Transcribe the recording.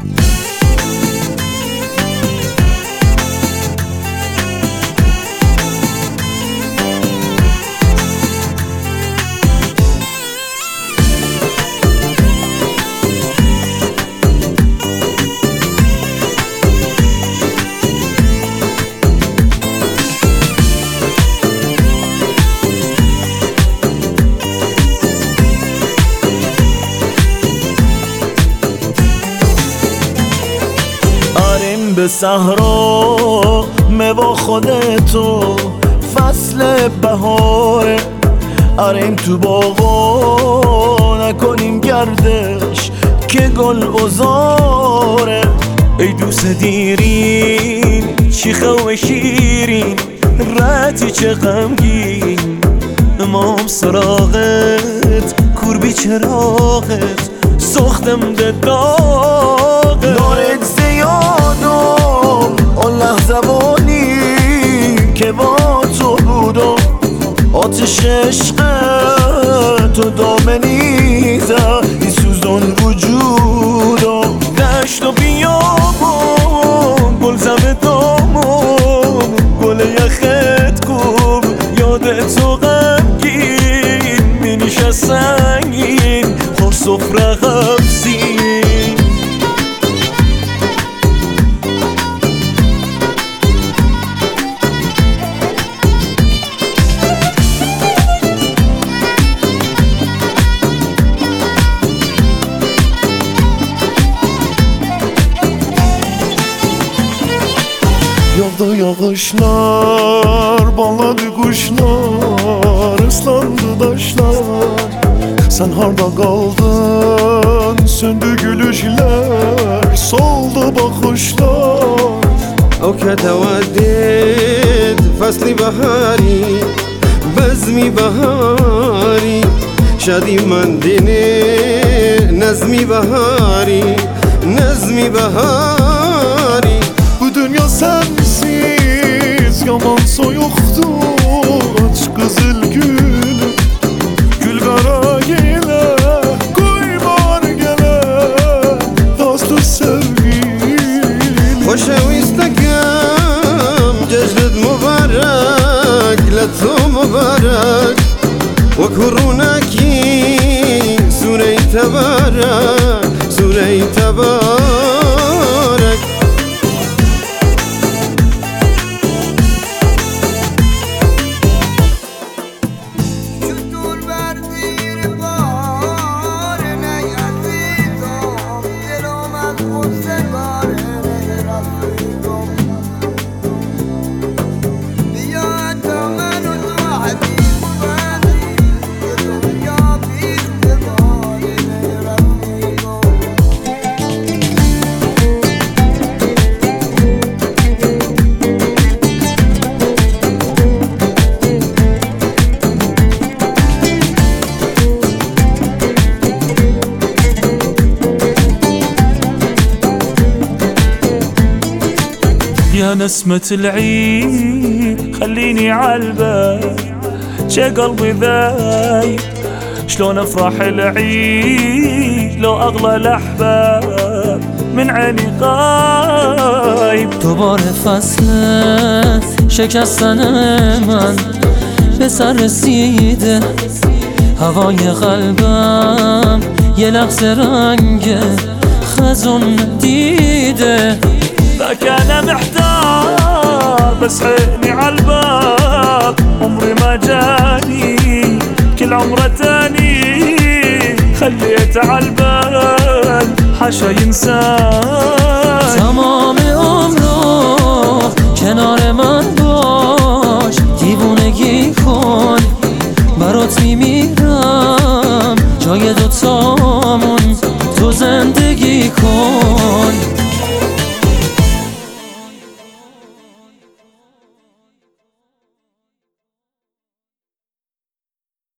آریم به صحرا میوا خودتو فصل بهاره، آریم تو باغا نکنیم گردش که گل بزاره. ای دوست دیرین شیخه و شیرین رتی چه غمگین، امام سراغت کوربی چراغت سختم ده داغه. نارت زیادم اون لحظه بانی که با تو بودم، آتش عشق تو دامنیزه ای سوزان وجودم. دشت و بیابون گل زمه دامون گل یخت کوب یاد تو غمگین مینیشه سنگین خور سفره غفزین. Yağdı yağışlar, bağladı kuşlar, ıslandı taşlar. Sen harda kaldın, söndü gülüşler, soldu bakışlar. أو كتودد فصل بهاری بزمی بهاری شادی من دینه نظمی بهاری نظمی بهاری. Bu dünya sensiz yaman soyuktu, aç kızıl gülüm gül kara gele koymar gele dostu sevgilim. خوشویستکم جشنت مبارک لتو مبارک وکرونکی سوره تبارک سوره تبارک. يا نسمة العيد خليني عالبال شي قلبي ذايب، شلون افرح العيد لو اغلى الاحباب من عيني غايب. دوباره فصل شکستن من به سر رسیده، هوای قلبم یه لحظه رنگ خزون دیده. ذاك انا محتار بس عيني عالباب عمري ما جاني كل عمره تاني خليت عالبال حاشا ينساني. تمام عمرو کنار من باش، دیوونگی کن برات میمیرم، جای دوتامون تو زندگی کن.